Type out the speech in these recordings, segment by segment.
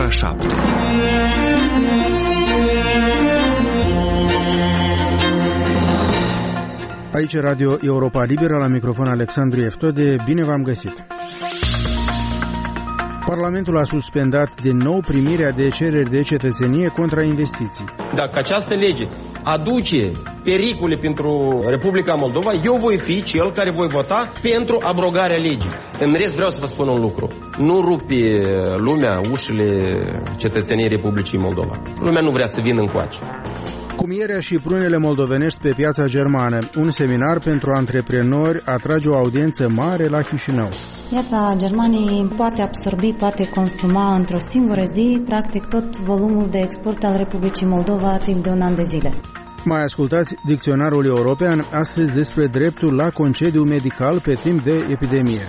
ora 7. Aici Radio Europa Liberă, la microfon Alexandru Eftode. Bine v-am găsit! Parlamentul a suspendat din nou primirea de cereri de cetățenie contra investiții. Dacă această lege aduce pericole pentru Republica Moldova, eu voi fi cel care voi vota pentru abrogarea legii. În rest vreau să vă spun un lucru. Nu rupe lumea ușile cetățeniei Republicii Moldova. Lumea nu vrea să vină încoace. Cumierea și prunele moldovenești pe piața germană. Un seminar pentru antreprenori atrage o audiență mare la Chișinău. Piața Germaniei poate absorbi, poate consuma într-o singură zi, practic tot volumul de export al Republicii Moldova timp de un an de zile. Mai ascultați Dicționarul European astăzi despre dreptul la concediu medical pe timp de epidemie.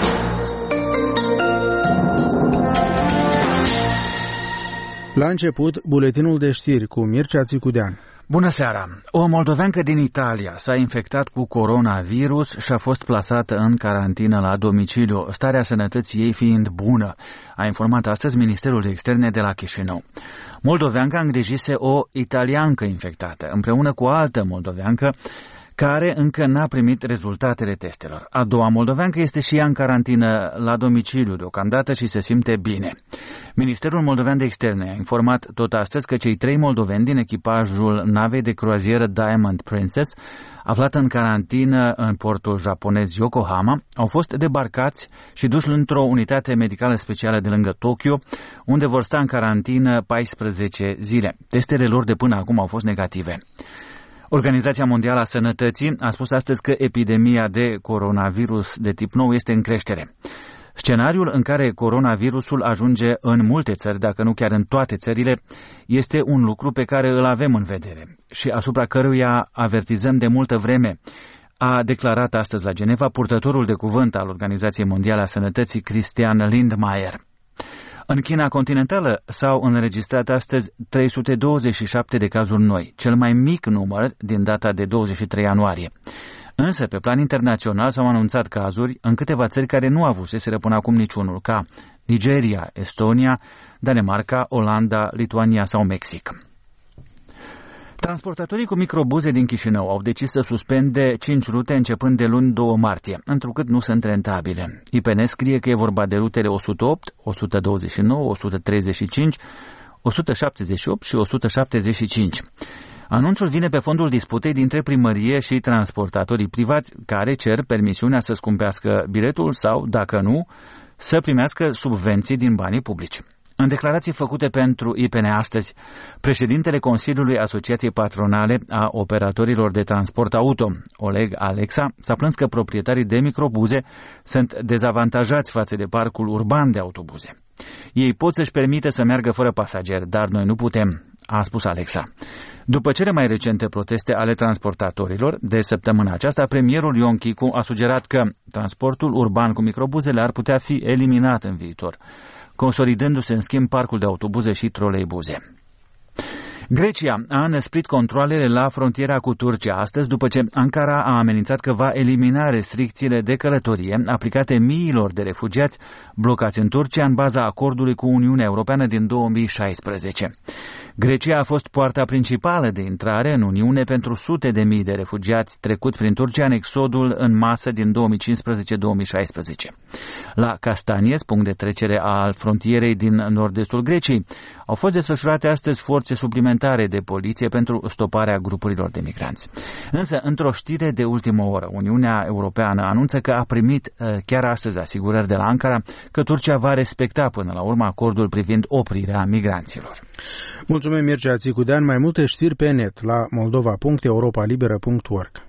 La început, buletinul de știri cu Mircea Țicudean. Bună seara! O moldoveancă din Italia s-a infectat cu coronavirus și a fost plasată în carantină la domiciliu, starea sănătății ei fiind bună, a informat astăzi Ministerul de Externe de la Chișinău. Moldoveanca îngrijise o italiancă infectată, împreună cu o altă moldoveancă care încă n-a primit rezultatele testelor. A doua moldoveancă este și ea în carantină la domiciliu deocamdată și se simte bine. Ministerul Moldovean de Externe a informat tot astăzi că cei 3 moldoveni din echipajul navei de croazieră Diamond Princess, aflată în carantină în portul japonez Yokohama, au fost debarcați și duși într-o unitate medicală specială de lângă Tokyo, unde vor sta în carantină 14 zile. Testele lor de până acum au fost negative. Organizația Mondială a Sănătății a spus astăzi că epidemia de coronavirus de tip nou este în creștere. Scenariul în care coronavirusul ajunge în multe țări, dacă nu chiar în toate țările, este un lucru pe care îl avem în vedere și asupra căruia avertizăm de multă vreme, a declarat astăzi la Geneva purtătorul de cuvânt al Organizației Mondiale a Sănătății, Christian Lindmeier. În China continentală s-au înregistrat astăzi 327 de cazuri noi, cel mai mic număr din data de 23 ianuarie. Însă, pe plan internațional s-au anunțat cazuri în câteva țări care nu avuseseră până acum niciunul, ca Nigeria, Estonia, Danemarca, Olanda, Lituania sau Mexic. Transportatorii cu microbuze din Chișinău au decis să suspende 5 rute începând de luni 2 martie, întrucât nu sunt rentabile. IPN scrie că e vorba de rutele 108, 129, 135, 178 și 175. Anunțul vine pe fondul disputei dintre primărie și transportatorii privați care cer permisiunea să scumpească biletul sau, dacă nu, să primească subvenții din banii publici. În declarații făcute pentru IPN astăzi, președintele Consiliului Asociației Patronale a Operatorilor de Transport Auto, Oleg Alexa, s-a plâns că proprietarii de microbuze sunt dezavantajați față de parcul urban de autobuze. Ei pot să-și permită să meargă fără pasageri, dar noi nu putem, a spus Alexa. După cele mai recente proteste ale transportatorilor, de săptămâna aceasta, premierul Ion Chicu a sugerat că transportul urban cu microbuzele ar putea fi eliminat în viitor, consolidându-se în schimb parcul de autobuze și troleibuze. Grecia a înăsprit controalele la frontiera cu Turcia astăzi după ce Ankara a amenințat că va elimina restricțiile de călătorie aplicate miilor de refugiați blocați în Turcia în baza acordului cu Uniunea Europeană din 2016. Grecia a fost poarta principală de intrare în Uniune pentru sute de mii de refugiați trecuți prin Turcia în exodul în masă din 2015-2016. La Castanies, punct de trecere al frontierei din nord-estul Greciei, au fost desfășurate astăzi forțe suplimentare de poliție pentru stoparea grupurilor de migranți. Însă, într-o știre de ultimă oră, Uniunea Europeană anunță că a primit chiar astăzi asigurări de la Ankara că Turcia va respecta până la urmă acordul privind oprirea migranților. Mulțumim, Mircea Țicudean. Mai multe știri pe net la moldova.europalibera.org.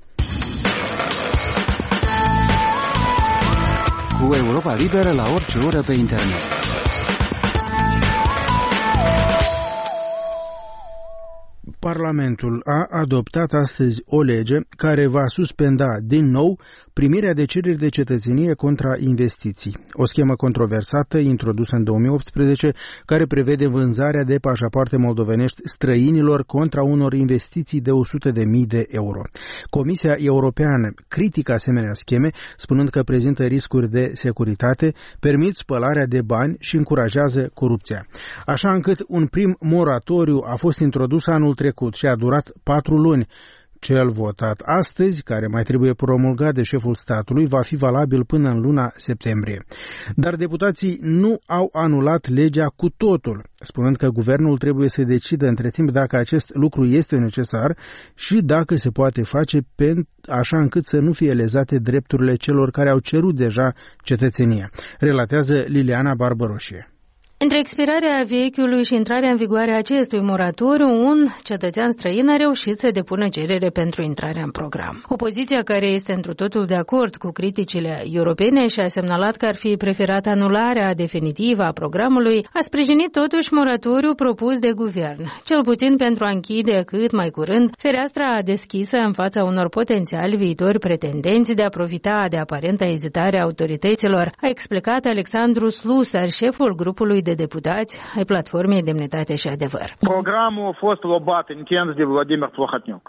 Cu Europa Liberă la orice oră pe internet. Parlamentul a adoptat astăzi o lege care va suspenda din nou primirea de cereri de cetățenie contra investiții. O schemă controversată introdusă în 2018 care prevede vânzarea de pașapoarte moldovenești străinilor contra unor investiții de 100.000 de euro. Comisia Europeană critică asemenea scheme, spunând că prezintă riscuri de securitate, permit spălarea de bani și încurajează corupția. Așa încât un prim moratoriu a fost introdus anul trecut și a durat 4 luni. Cel votat astăzi, care mai trebuie promulgat de șeful statului, va fi valabil până în luna septembrie. Dar deputații nu au anulat legea cu totul, spunând că guvernul trebuie să decidă între timp dacă acest lucru este necesar și dacă se poate face așa încât să nu fie lezate drepturile celor care au cerut deja cetățenia, relatează Liliana Barbăroșie. Între expirarea vechiului și intrarea în vigoare a acestui moratoriu, un cetățean străin a reușit să depună cerere pentru intrarea în program. Opoziția, care este întru totul de acord cu criticile europene și a semnalat că ar fi preferat anularea definitivă a programului, a sprijinit totuși moratoriul propus de guvern, cel puțin pentru a închide cât mai curând fereastra deschisă în fața unor potențiali viitori pretendenți de a profita de aparenta ezitare a autorităților, a explicat Alexandru Slusar, șeful grupului de deputați ai Platformei Demnitate și Adevăr. Programul a fost lobat intens de Vladimir Plahotniuc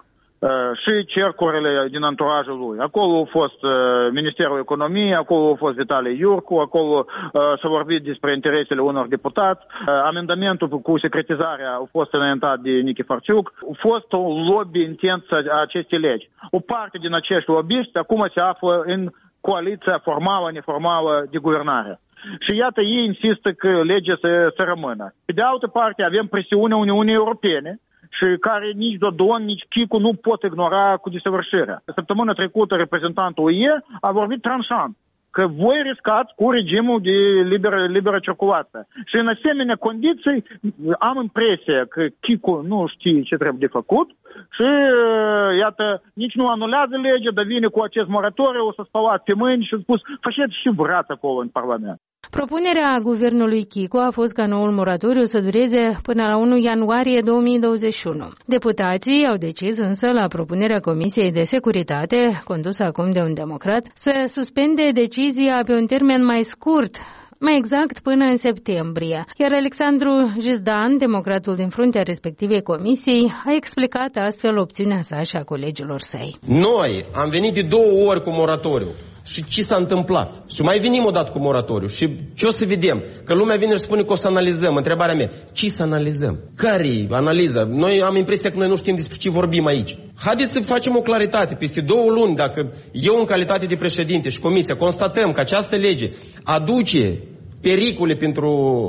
și cercurile din anturajul lui. Acolo a fost Ministerul Economiei, acolo a fost Vitalie Iurcu, acolo s-a vorbit despre interesele unor deputați. Amendamentul cu secretizarea a fost înaintat de Nichi Farciuc. A fost un lobby intens a acestei legi. O parte din acești lobbyiști acum se află în coaliția formală, neformală de guvernare. Și iată, ei insistă că legea să rămână. Pe de altă parte, avem presiunea Uniunii Europene și care nici Dodon, nici Chicu nu pot ignora cu desăvârșirea. Săptămâna trecută, reprezentantul UE a vorbit tranșant că voi riscați cu regimul de liberă circulație. Și în asemenea condiții am impresia că Chicu nu știe ce trebuie de făcut și, iată, nici nu anulează legea, dar vine cu acest moratoriu, o să spălați pe mâini și a spus, faceți și vrați acolo în Parlament. Propunerea guvernului Chicu a fost ca noul moratoriu să dureze până la 1 ianuarie 2021. Deputații au decis însă, la propunerea Comisiei de Securitate, condusă acum de un democrat, să suspende decizia pe un termen mai scurt, mai exact până în septembrie. Iar Alexandru Jizdan, democratul din fruntea respectivei comisii, a explicat astfel opțiunea sa și a colegilor săi. Noi am venit de 2 ori cu moratoriu. Și ce s-a întâmplat? Și mai venim o dată cu moratoriu. Și ce o să vedem? Că lumea vine și spune că o să analizăm. Întrebarea mea, ce să analizăm? Care-i analiza? Noi am impresia că noi nu știm despre ce vorbim aici. Haideți să facem o claritate. Peste 2 luni, dacă eu în calitate de președinte și comisia constatăm că această lege aduce pericole pentru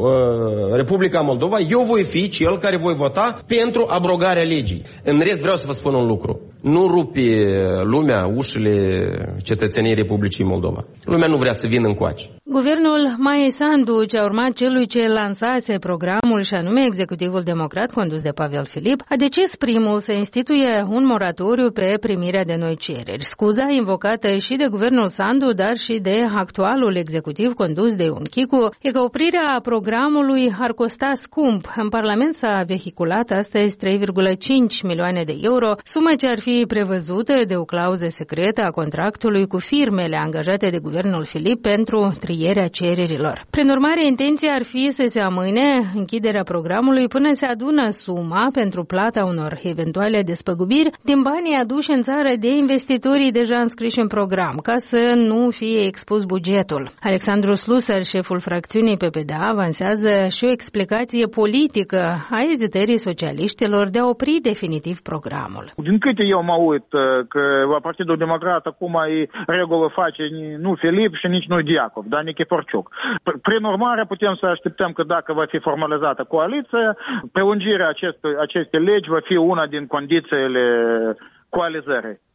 Republica Moldova, eu voi fi cel care voi vota pentru abrogarea legii. În rest vreau să vă spun un lucru. Nu rupe lumea ușile cetățenii Republicii Moldova. Lumea nu vrea să vină încoace. Guvernul Maiei Sandu, ce a urmat celui ce lansase programul și anume Executivul Democrat condus de Pavel Filip, a decis primul să instituie un moratoriu pe primirea de noi cereri. Scuza invocată și de guvernul Sandu, dar și de actualul executiv condus de Ion Chicu, e că oprirea programului ar costa scump. În Parlament s-a vehiculat astăzi 3,5 milioane de euro, sumă ce ar fi prevăzută de o clauză secretă a contractului cu firmele angajate de guvernul Filip pentru trierea cererilor. Prin urmare, intenția ar fi să se amâne închiderea programului până se adună suma pentru plata unor eventuale despăgubiri din banii aduși în țară de investitorii deja înscriși în program, ca să nu fie expus bugetul. Alexandru Slusar, șeful fracțiunii PPD, avansează și o explicație politică a ezitării socialiștilor de a opri definitiv programul. Din câte eu mă uit că la Partidul Democrat acum e regulă face nu Filip și nici nu Diacov, dar Nichi Farciuc. Prin urmare putem să așteptăm că dacă va fi formalizată coaliția, prelungirea acestei legi va fi una din condițiile coalizării.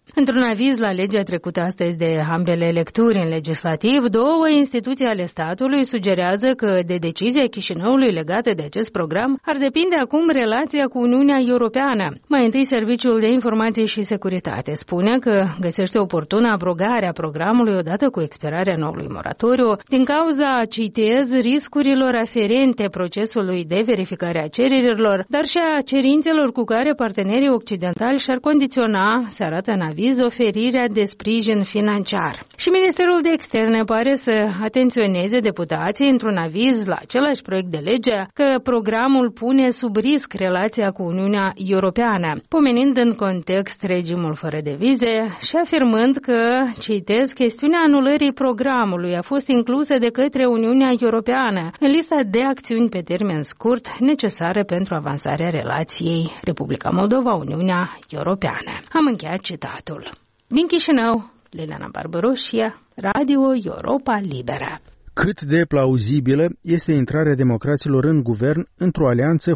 Într-un aviz la legea trecută astăzi de ambele lecturi în legislativ, două instituții ale statului sugerează că de decizia Chișinăului legată de acest program ar depinde acum relația cu Uniunea Europeană. Mai întâi, Serviciul de Informație și Securitate spune că găsește oportună abrogarea programului odată cu expirarea noului moratoriu din cauza, citez, riscurilor aferente procesului de verificare a cererilor, dar și a cerințelor cu care partenerii occidentali și-ar condiționa, se arată în aviz, oferirea de sprijin financiar. Și Ministerul de Externe pare să atenționeze deputații într-un aviz la același proiect de lege că programul pune sub risc relația cu Uniunea Europeană, pomenind în context regimul fără de vize și afirmând că, citez, chestiunea anulării programului a fost inclusă de către Uniunea Europeană în lista de acțiuni pe termen scurt necesare pentru avansarea relației Republica Moldova-Uniunea Europeană. Am încheiat citatul. Din Chișinău, Liliana Barbaroșia, Radio Europa Liberă. Cât de plauzibilă este intrarea democraților în guvern într-o alianță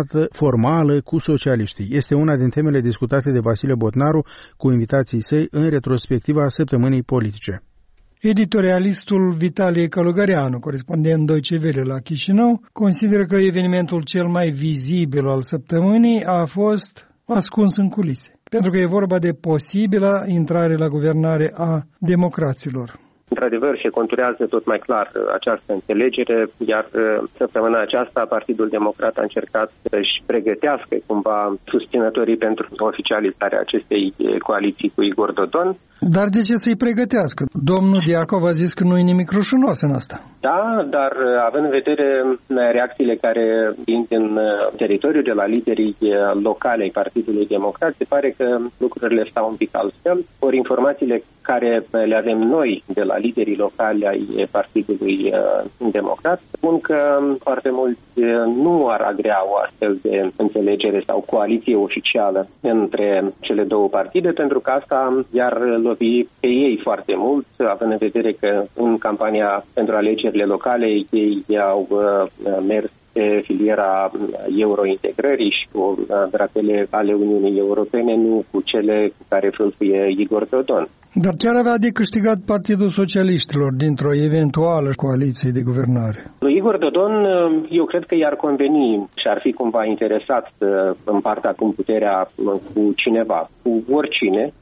formală cu socialiștii? Este una din temele discutate de Vasile Botnaru cu invitații săi în retrospectiva săptămânii politice. Editorialistul Vitalie Călugăreanu, corespondent Deutsche Welle la Chișinău, consideră că evenimentul cel mai vizibil al săptămânii a fost ascuns în culise, pentru că e vorba de posibilă intrare la guvernare a democraților. Într-adevăr, se conturează tot mai clar această înțelegere, iar săptămâna aceasta Partidul Democrat a încercat să-și pregătească cumva susținătorii pentru oficializarea acestei coaliții cu Igor Dodon. Dar de ce să-i pregătească? Domnul Diacov a zis că nu e nimic rușinos în asta. Da, dar având în vedere reacțiile care vin din teritoriul de la liderii locale ai Partidului Democrat, se pare că lucrurile stau un pic altfel. Ori informațiile care le avem noi de la liderii locali ai Partidului Democrat spun că foarte mulți nu ar agrea o astfel de înțelegere sau coaliție oficială între cele două partide, pentru că asta i-ar lovi pe ei foarte mult, având în vedere că în campania pentru alegerile locale ei au mers pe filiera eurointegrării și cu drapele ale Uniunii Europene, nu cu cele cu care fâlfâie Igor Dodon. Dar ce ar avea de câștigat Partidul Socialiștilor dintr-o eventuală coaliție de guvernare? Lui Igor Dodon, eu cred că i-ar conveni și ar fi cumva interesat să împartă acum puterea cu cineva, cu oricine,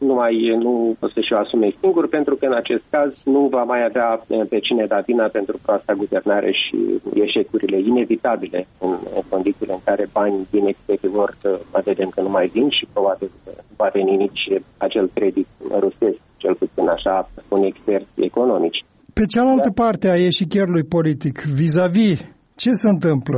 nu o să-și o asume singur, pentru că în acest caz nu va mai avea pe cine da vina pentru proasta guvernare și eșecurile inevitabile în condițiile în care banii din exterior vedem că nu mai vin și probabil va veni nici acel credit rusesc, cel puțin așa spun experți economici. Pe cealaltă parte a eșichierului politic, vis-a-vis, ce se întâmplă?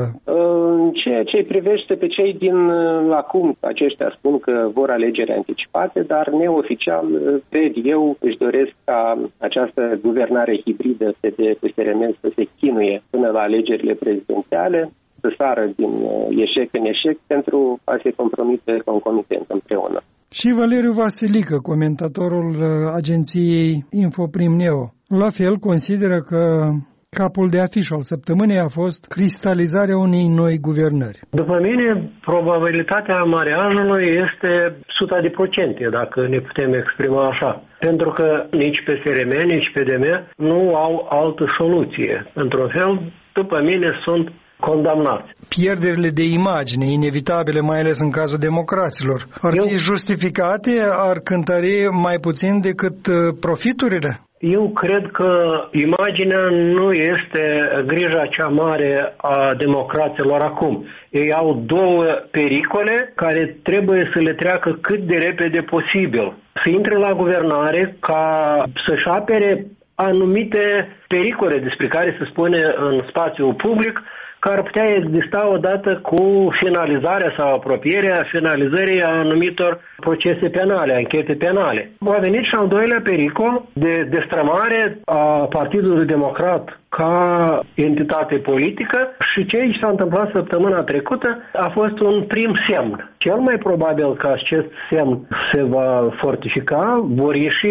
Ceea ce privește pe cei din acum, aceștia spun că vor alegeri anticipate, dar neoficial, cred eu, își doresc ca această guvernare hibridă PSD-PSRM să se chinuie până la alegerile prezidențiale, să sară din eșec în eșec pentru a se compromite concomitent împreună. Și Valeriu Vasilică, comentatorul agenției Infoprim Neo, la fel consideră că capul de afiș al săptămânii a fost cristalizarea unei noi guvernări. După mine, probabilitatea mariajului este 100%, dacă ne putem exprima așa. Pentru că nici PSRM, nici PDM nu au altă soluție. Într-un fel, după mine, sunt condamnați. Pierderile de imagine inevitabile, mai ales în cazul democraților, ar fi justificate, ar cântări mai puțin decât profiturile? Eu cred că imaginea nu este grija cea mare a democraților acum. Ei au două pericole care trebuie să le treacă cât de repede posibil. Să intre la guvernare ca să-și apere anumite pericole despre care se spune în spațiul public, care ar putea exista odată cu finalizarea sau apropierea finalizării a anumitor procese penale, anchete penale. A venit și al doilea pericol de destrămare a Partidului Democrat ca entitate politică și ce s-a întâmplat săptămâna trecută a fost un prim semn. Cel mai probabil că acest semn se va fortifica, vor ieși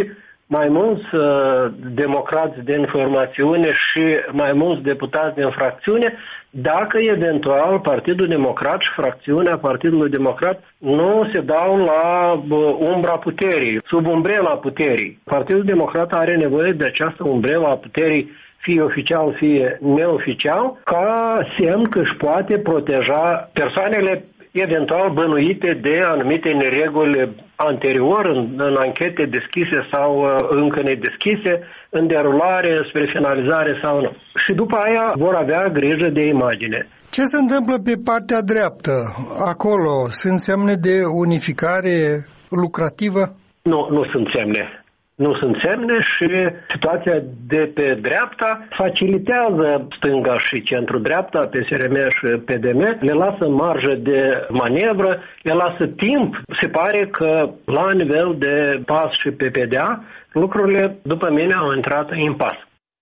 mai mulți democrați din formațiune și mai mulți deputați din fracțiune, dacă eventual Partidul Democrat și fracțiunea Partidului Democrat nu se dau la umbra puterii, sub umbrela puterii. Partidul Democrat are nevoie de această umbrela a puterii, fie oficial, fie neoficial, ca semn că își poate proteja persoanele eventual bănuite de anumite nereguli anterior, în anchete deschise sau încă nedeschise, în derulare, spre finalizare sau nu. Și după aia vor avea grijă de imagine. Ce se întâmplă pe partea dreaptă? Acolo sunt semne de unificare lucrativă? Nu sunt semne. Nu sunt semne și situația de pe dreapta facilitează stânga și centru-dreapta, PSRM și PDM, le lasă marjă de manevră, le lasă timp. Se pare că la nivel de PAS și PPDA, lucrurile, după mine, au intrat în impas.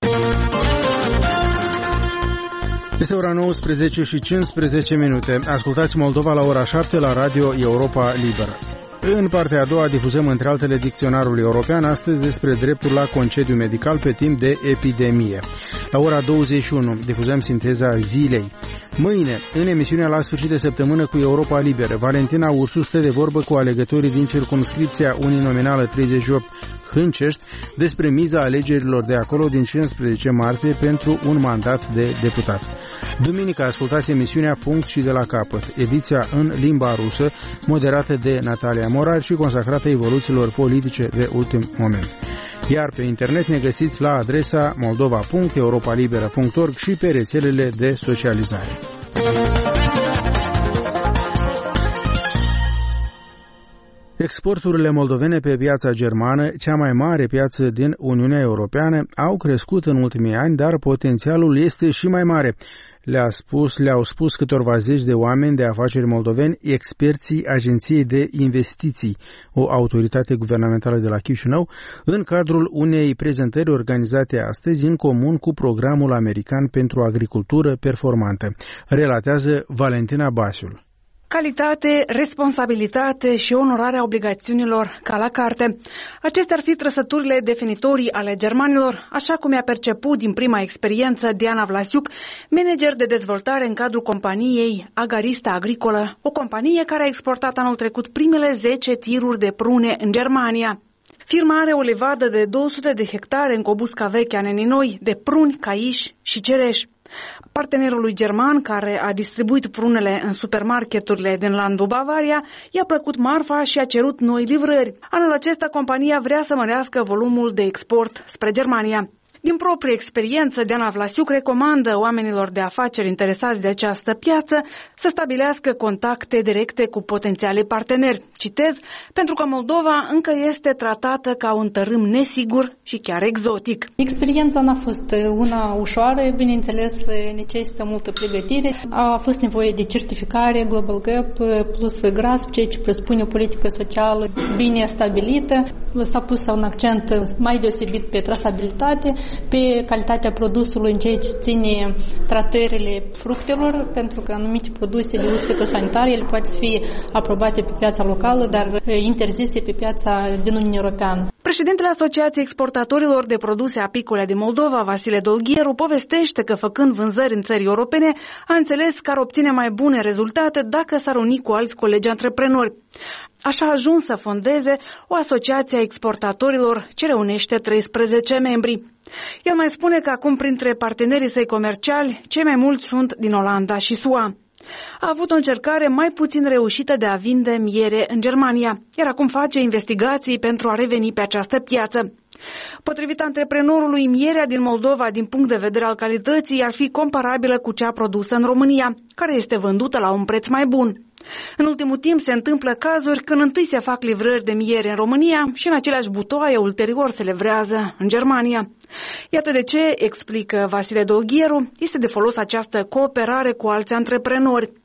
Este ora 19 și 15 minute. Ascultați Moldova la ora 7 la Radio Europa Liberă. În partea a doua difuzăm între altele dicționarul european, astăzi despre dreptul la concediu medical pe timp de epidemie. La ora 21 difuzăm sinteza zilei. Mâine, în emisiunea La sfârșit de săptămână cu Europa Liberă, Valentina Ursu stă de vorbă cu alegătorii din circumscripția uninominală 38 Hâncești despre miza alegerilor de acolo din 15 martie pentru un mandat de deputat. Duminică ascultați emisiunea Punct și de la capăt, ediția în limba rusă, moderată de Natalia Morar și consacrată evoluțiilor politice de ultim moment. Iar pe internet ne găsiți la adresa moldova.europalibera.org și pe rețelele de socializare. Exporturile moldovene pe piața germană, cea mai mare piață din Uniunea Europeană, au crescut în ultimii ani, dar potențialul este și mai mare. Le-au spus câtorva zeci de oameni de afaceri moldoveni, experții Agenției de Investiții, o autoritate guvernamentală de la Chișinău, în cadrul unei prezentări organizate astăzi în comun cu Programul American pentru Agricultură Performantă. Relatează Valentina Basiul. Calitate, responsabilitate și onorarea obligațiunilor ca la carte. Acestea ar fi trăsăturile definitorii ale germanilor, așa cum i-a perceput din prima experiență Diana Vlasiuc, manager de dezvoltare în cadrul companiei Agarista Agricolă, o companie care a exportat anul trecut primele 10 tiruri de prune în Germania. Firma are o livadă de 200 de hectare în Cobusca Vechea, Neninoi, de pruni, caiși și cereși. Partenerului german, care a distribuit prunele în supermarketurile din landul Bavaria, i-a plăcut marfa și a cerut noi livrări. Anul acesta, compania vrea să mărească volumul de export spre Germania. Din proprie experiență, Diana Vlasiuc recomandă oamenilor de afaceri interesați de această piață să stabilească contacte directe cu potențialii parteneri. Citez, pentru că Moldova încă este tratată ca un tărâm nesigur și chiar exotic. Experiența n-a fost una ușoară, bineînțeles necesită multă pregătire. A fost nevoie de certificare, Global Gap plus GRASP, ceea ce presupune o politică socială bine stabilită. S-a pus un accent mai deosebit pe trasabilitate, pe calitatea produsului în ceea ce ține tratările fructelor, pentru că anumite produse de uz fitosanitar, ele poate fi aprobate pe piața locală, dar interzise pe piața din Uniunea Europeană. Președintele Asociației Exportatorilor de Produse Apicole din Moldova, Vasile Dolgheru, povestește că făcând vânzări în țări europene, a înțeles că ar obține mai bune rezultate dacă s-ar uni cu alți colegi antreprenori. Așa a ajuns să fondeze o asociație a exportatorilor ce reunește 13 membri. El mai spune că acum printre partenerii săi comerciali, cei mai mulți sunt din Olanda și SUA. A avut o încercare mai puțin reușită de a vinde miere în Germania, iar acum face investigații pentru a reveni pe această piață. Potrivit antreprenorului, mierea din Moldova, din punct de vedere al calității, ar fi comparabilă cu cea produsă în România, care este vândută la un preț mai bun. În ultimul timp se întâmplă cazuri când întâi se fac livrări de miere în România și în aceleași butoaie ulterior se livrează în Germania. Iată de ce, explică Vasile Dolgheru, este de folos această cooperare cu alți antreprenori.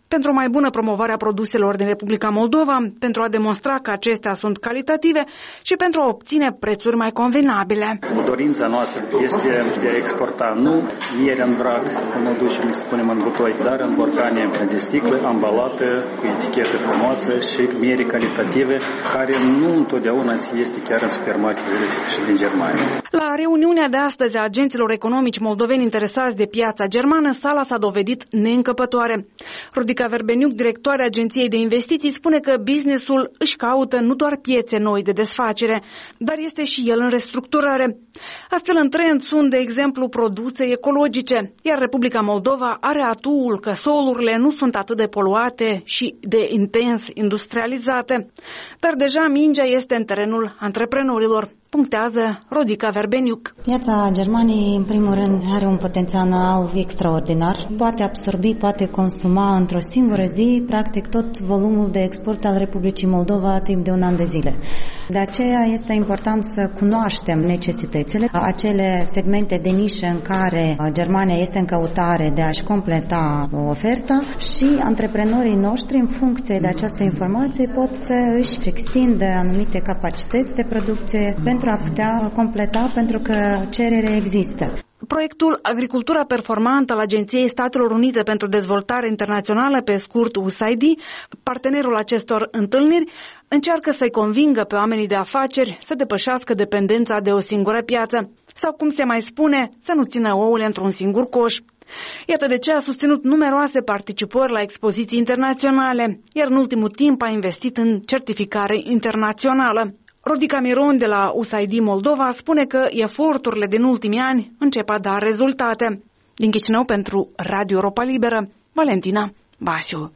pentru o mai bună promovare a produselor din Republica Moldova, pentru a demonstra că acestea sunt calitative și pentru a obține prețuri mai convenabile. Dorința noastră este de a exporta nu miere în vrac, cum o ducem, spunem în butoi, dar în borcane de sticlă, ambalată, cu etichete frumoase și miere calitative, care nu întotdeauna este chiar în supermarketele și din Germania. La reuniunea de astăzi a agenților economici moldoveni interesați de piața germană, sala s-a dovedit neîncăpătoare. Rodica Verbeniuc, directoarea Agenției de Investiții, spune că businessul își caută nu doar piețe noi de desfacere, dar este și el în restructurare. Astfel, în trend sunt, de exemplu, produse ecologice, iar Republica Moldova are atuul că solurile nu sunt atât de poluate și de intens industrializate. Dar deja mingea este în terenul antreprenorilor, punctează Rodica Verbeniuc. Piața Germaniei, în primul rând, are un potențial extraordinar. Poate absorbi, poate consuma într-o singură zi, practic, tot volumul de export al Republicii Moldova timp de un an de zile. De aceea este important să cunoaștem necesitățile, acele segmente de nișă în care Germania este în căutare de a-și completa oferta și antreprenorii noștri, în funcție de această informație, pot să își extindă anumite capacități de producție pentru a putea completa, pentru că cerere există. Proiectul Agricultura Performantă al Agenției Statelor Unite pentru Dezvoltare Internațională, pe scurt USAID, partenerul acestor întâlniri, încearcă să-i convingă pe oamenii de afaceri să depășească dependența de o singură piață, sau, cum se mai spune, să nu țină ouăle într-un singur coș. Iată de ce a susținut numeroase participări la expoziții internaționale, iar în ultimul timp a investit în certificare internațională. Rodica Miron de la USAID Moldova spune că eforturile din ultimii ani încep a da rezultate. Din Chișinău pentru Radio Europa Liberă, Valentina Basiu.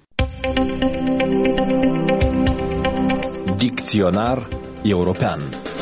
Dicționar european.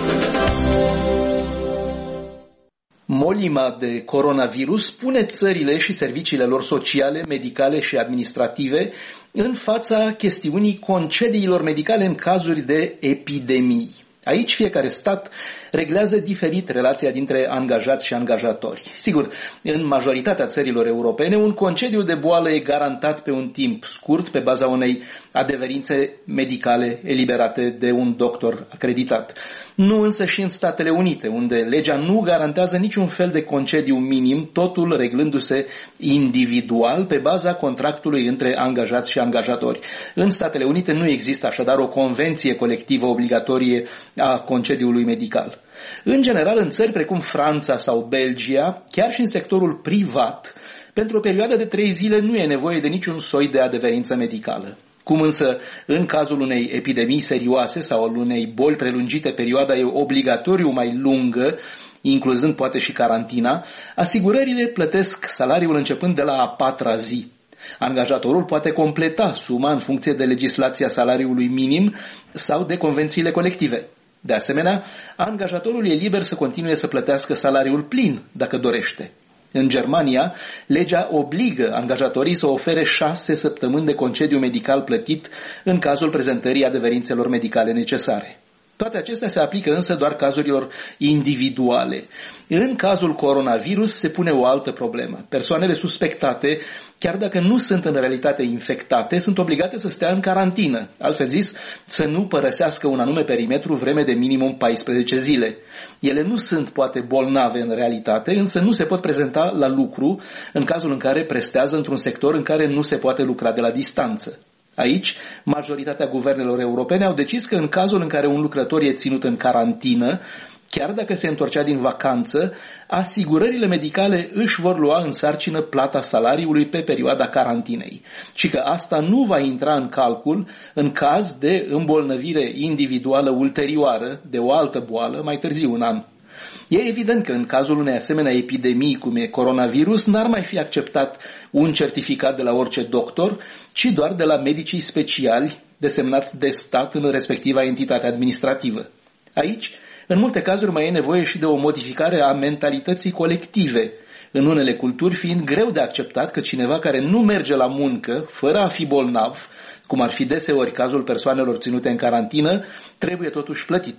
Molima de coronavirus pune țările și serviciile lor sociale, medicale și administrative în fața chestiunii concediilor medicale în cazuri de epidemii. Aici fiecare stat reglează diferit relația dintre angajați și angajatori. Sigur, în majoritatea țărilor europene, un concediu de boală e garantat pe un timp scurt, pe baza unei adeverințe medicale eliberate de un doctor acreditat. Nu însă și în Statele Unite, unde legea nu garantează niciun fel de concediu minim, totul reglându-se individual pe baza contractului între angajați și angajatori. În Statele Unite nu există așadar o convenție colectivă obligatorie a concediului medical. În general, în țări precum Franța sau Belgia, chiar și în sectorul privat, pentru o perioadă de 3 zile nu e nevoie de niciun soi de adeverință medicală. Cum însă, în cazul unei epidemii serioase sau al unei boli prelungite, perioada e obligatoriu mai lungă, incluzând poate și carantina, asigurările plătesc salariul începând de la a 4-a zi. Angajatorul poate completa suma în funcție de legislația salariului minim sau de convențiile colective. De asemenea, angajatorul e liber să continue să plătească salariul plin, dacă dorește. În Germania, legea obligă angajatorii să ofere 6 săptămâni de concediu medical plătit în cazul prezentării adeverințelor medicale necesare. Toate acestea se aplică însă doar cazurilor individuale. În cazul coronavirus se pune o altă problemă. Persoanele suspectate, chiar dacă nu sunt în realitate infectate, sunt obligate să stea în carantină, altfel zis, să nu părăsească un anume perimetru vreme de minimum 14 zile. Ele nu sunt poate bolnave în realitate, însă nu se pot prezenta la lucru în cazul în care prestează într-un sector în care nu se poate lucra de la distanță. Aici, majoritatea guvernelor europene au decis că în cazul în care un lucrător e ținut în carantină, chiar dacă se întorcea din vacanță, asigurările medicale își vor lua în sarcină plata salariului pe perioada carantinei și că asta nu va intra în calcul în caz de îmbolnăvire individuală ulterioară de o altă boală mai târziu în an. E evident că în cazul unei asemenea epidemii cum e coronavirus n-ar mai fi acceptat un certificat de la orice doctor, ci doar de la medicii speciali desemnați de stat în respectiva entitate administrativă. Aici, în multe cazuri, mai e nevoie și de o modificare a mentalității colective, în unele culturi fiind greu de acceptat că cineva care nu merge la muncă, fără a fi bolnav, cum ar fi deseori cazul persoanelor ținute în carantină, trebuie totuși plătit.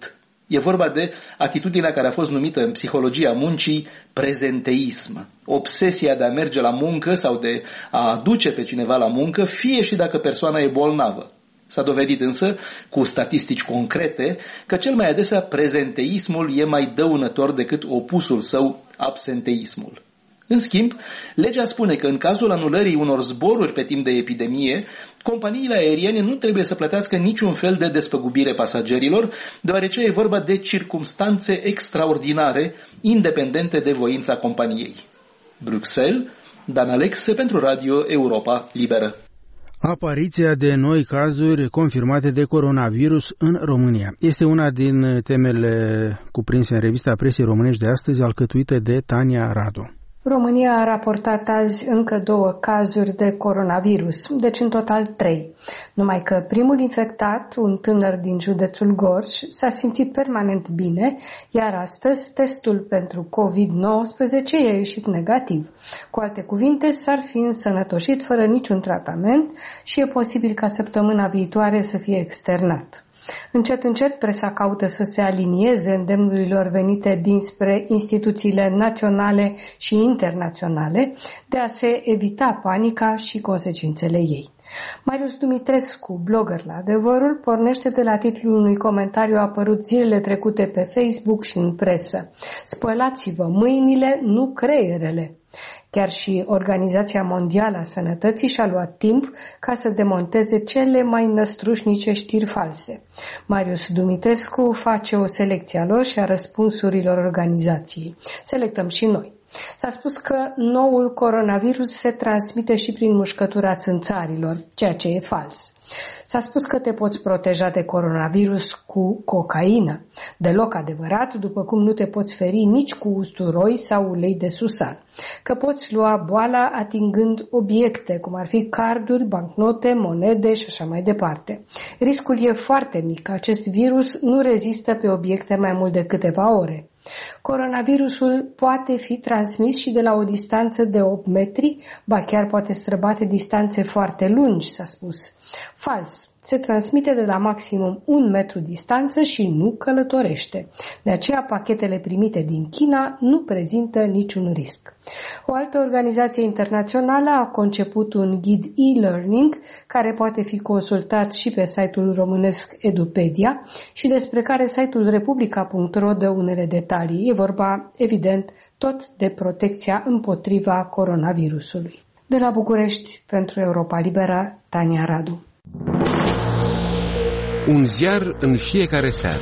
E vorba de atitudinea care a fost numită în psihologia muncii prezenteism. Obsesia de a merge la muncă sau de a aduce pe cineva la muncă, fie și dacă persoana e bolnavă. S-a dovedit însă, cu statistici concrete, că cel mai adesea prezenteismul e mai dăunător decât opusul său, absenteismul. În schimb, legea spune că în cazul anulării unor zboruri pe timp de epidemie, companiile aeriene nu trebuie să plătească niciun fel de despăgubire pasagerilor, deoarece e vorba de circumstanțe extraordinare, independente de voința companiei. Bruxelles, Dan Alexe pentru Radio Europa Liberă. Apariția de noi cazuri confirmate de coronavirus în România este una din temele cuprinse în revista Presei Românești de astăzi, alcătuită de Tania Radu. România a raportat azi încă 2 cazuri de coronavirus, deci în total 3. Numai că primul infectat, un tânăr din județul Gorj, s-a simțit permanent bine, iar astăzi testul pentru COVID-19 i-a ieșit negativ. Cu alte cuvinte, s-ar fi însănătoșit fără niciun tratament și e posibil ca săptămâna viitoare să fie externat. Încet, încet, presa caută să se alinieze îndemnurilor venite dinspre instituțiile naționale și internaționale de a se evita panica și consecințele ei. Marius Dumitrescu, blogger la Adevărul, pornește de la titlul unui comentariu apărut zilele trecute pe Facebook și în presă. Spălați-vă mâinile, nu creierele. Chiar și Organizația Mondială a Sănătății și-a luat timp ca să demonteze cele mai năstrușnice știri false. Marius Dumitrescu face o selecție a lor și a răspunsurilor organizației. Selectăm și noi. S-a spus că noul coronavirus se transmite și prin mușcătura țânțarilor, ceea ce e fals. S-a spus că te poți proteja de coronavirus cu cocaină. Deloc adevărat, după cum nu te poți feri nici cu usturoi sau ulei de susan. Că poți lua boala atingând obiecte, cum ar fi carduri, bancnote, monede și așa mai departe. Riscul e foarte mic. Acest virus nu rezistă pe obiecte mai mult de câteva ore. Coronavirusul poate fi transmis și de la o distanță de 8 metri, ba chiar poate străbate distanțe foarte lungi, s-a spus. Fals. Se transmite de la maximum 1 metru distanță și nu călătorește. De aceea, pachetele primite din China nu prezintă niciun risc. O altă organizație internațională a conceput un ghid e-learning care poate fi consultat și pe site-ul românesc Edupedia și despre care site-ul republica.ro dă unele detalii. E vorba, evident, tot de protecția împotriva coronavirusului. De la București, pentru Europa Liberă, Tania Radu. Un ziar în fiecare seară.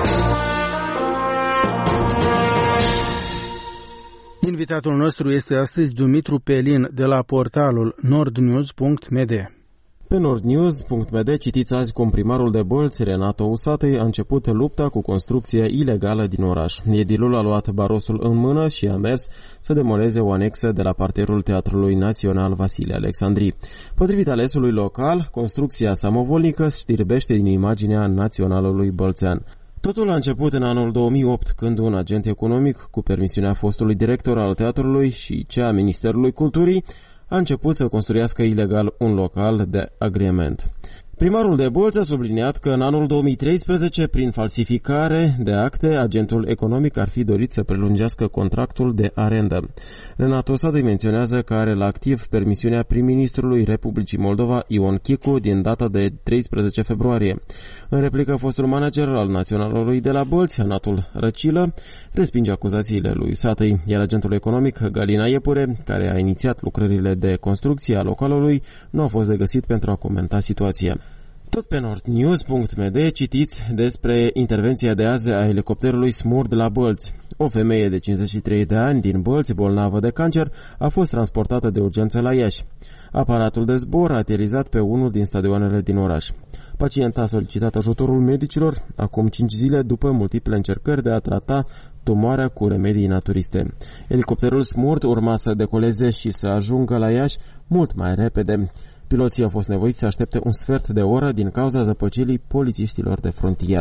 Invitatul nostru este astăzi Dumitru Pelin de la portalul nordnews.md. Pe nordnews.md citiți azi cum primarul de Bălți, Renato Usatăi, a început lupta cu construcția ilegală din oraș. Edilul a luat barosul în mână și a mers să demoleze o anexă de la parterul Teatrului Național Vasile Alexandri. Potrivit alesului local, construcția samovolnică știrbește din imaginea naționalului bălțean. Totul a început în anul 2008, când un agent economic, cu permisiunea fostului director al teatrului și cea a Ministerului Culturii, a început să construiască ilegal un local de agreement. Primarul de Bălți a subliniat că în anul 2013, prin falsificare de acte, agentul economic ar fi dorit să prelungească contractul de arendă. Renato Usatăi menționează că are la activ permisiunea prim-ministrului Republicii Moldova, Ion Chicu, din data de 13 februarie. În replică, fostul manager al Naționalului de la Bălți, Anatul Răcilă, respinge acuzațiile lui Usatăi, iar agentul economic, Galina Iepure, care a inițiat lucrările de construcție a localului, nu a fost de găsit pentru a comenta situația. Tot pe nordnews.md citiți despre intervenția de azi a elicopterului Smurd la Bălți. O femeie de 53 de ani din Bălți, bolnavă de cancer, a fost transportată de urgență la Iași. Aparatul de zbor a aterizat pe unul din stadioanele din oraș. Pacienta a solicitat ajutorul medicilor acum 5 zile după multiple încercări de a trata tumoarea cu remedii naturiste. Elicopterul Smurd urma să decoleze și să ajungă la Iași mult mai repede. Piloții au fost nevoiți să aștepte un sfert de oră din cauza zăpăcirii polițiștilor de frontieră.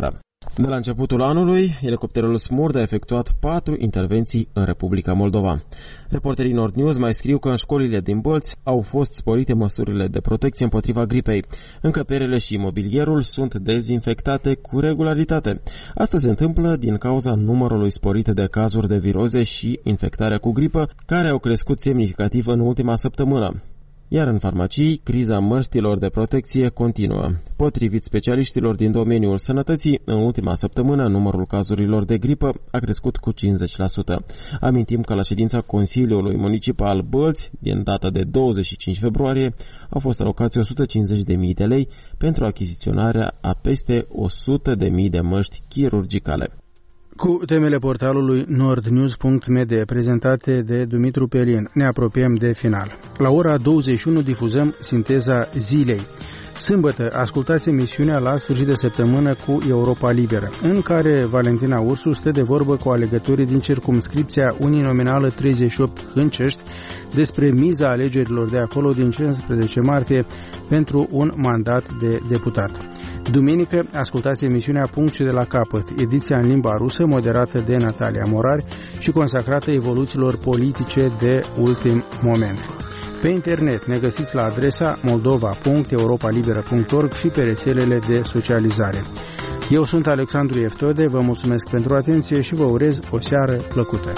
De la începutul anului, elicopterul Smurd a efectuat 4 intervenții în Republica Moldova. Reporterii Nord News mai scriu că în școlile din Bălți au fost sporite măsurile de protecție împotriva gripei. Încăperile și mobilierul sunt dezinfectate cu regularitate. Asta se întâmplă din cauza numărului sporit de cazuri de viroze și infectarea cu gripă, care au crescut semnificativ în ultima săptămână. Iar în farmacii, criza măștilor de protecție continuă. Potrivit specialiștilor din domeniul sănătății, în ultima săptămână numărul cazurilor de gripă a crescut cu 50%. Amintim că la ședința Consiliului Municipal Bălți, din data de 25 februarie, au fost alocați 150.000 de lei pentru achiziționarea a peste 100.000 de măști chirurgicale. Cu temele portalului nordnews.md prezentate de Dumitru Pelin, ne apropiem de final. La ora 21 difuzăm Sinteza Zilei. Sâmbătă, ascultați emisiunea La sfârșit de săptămână cu Europa Liberă, în care Valentina Ursu stă de vorbă cu alegătorii din circumscripția uninominală 38 Hâncești despre miza alegerilor de acolo din 15 martie pentru un mandat de deputat. Duminică, ascultați emisiunea Punct și de la capăt, ediția în limba rusă, moderată de Natalia Morari și consacrată evoluțiilor politice de ultim moment. Pe internet ne găsiți la adresa moldova.europalibera.org și pe rețelele de socializare. Eu sunt Alexandru Eftode, vă mulțumesc pentru atenție și vă urez o seară plăcută.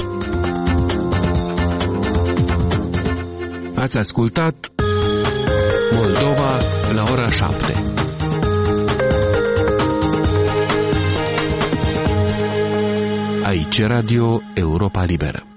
Ați ascultat Moldova la ora 7. Aici Radio Europa Liberă.